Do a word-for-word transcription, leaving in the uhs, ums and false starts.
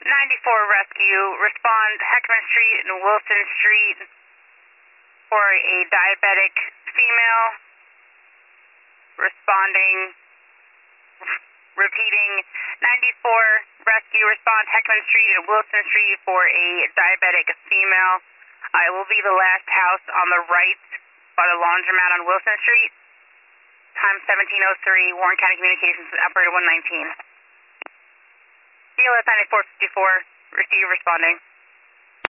ninety-four Rescue, respond Heckman Street and Wilson Street for a diabetic female. Responding, repeating, ninety-four Rescue, respond Heckman Street and Wilson Street for a diabetic female. Uh, it will be the last house on the right by the laundromat on Wilson Street. Time seventeen oh three, Warren County Communications, operator one nineteen. B L S ninety-four fifty-four, receive responding.